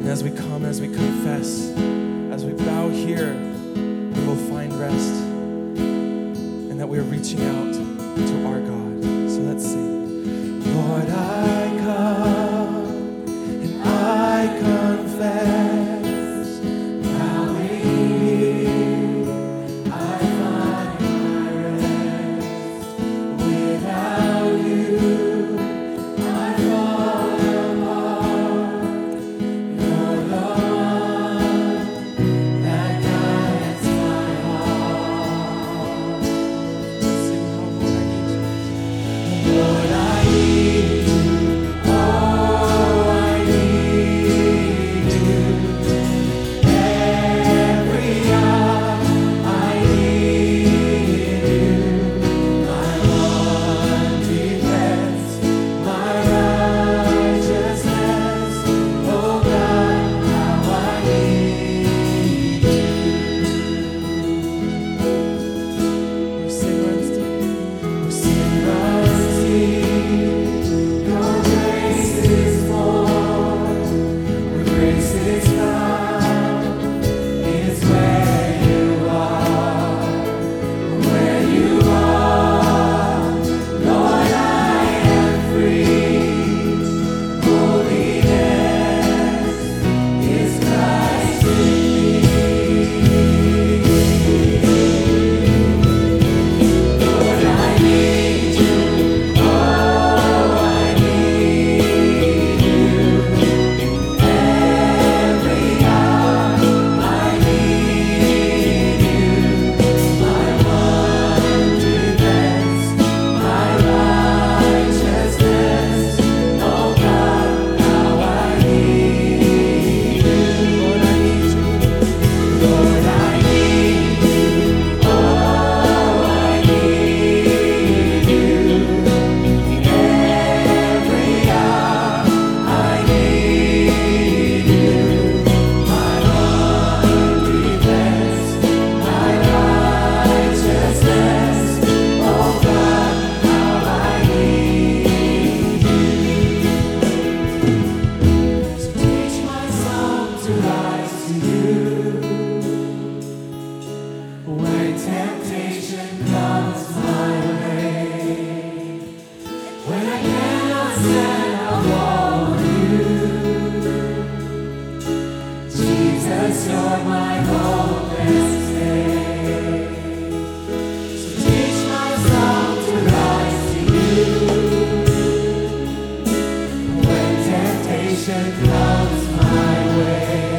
as we come, as we confess, as we bow here, we will find rest, and that we are reaching out to our God. So let's sing. Lord, I come and I confess, bowing here, I find my rest. Without you, I fall apart. You're the one that guides my heart. Sing, Lord, I need you. Oh, I need you. Every hour I need you. My one defense, my righteousness. Oh God, how I need you. We sing rusty. We sing rusty. Your grace is more. Where grace is found is where you are. Where you are, Lord, I am free. Holiness is Christ in me. Lord, I need you. Oh, I need you. Every hour I need you. My one defense, my righteousness. Oh God, how I need you. Lord, I need you. Lord, I need you. Oh, I need you. Every hour I need you. My one defense, my righteousness. Oh God, how I need you. So teach my soul to rise to you. When temptation comes my way, when I cannot stand, I'll call on you. Jesus, you're my hope and stay. So teach my soul to rise to you. When temptation comes my way,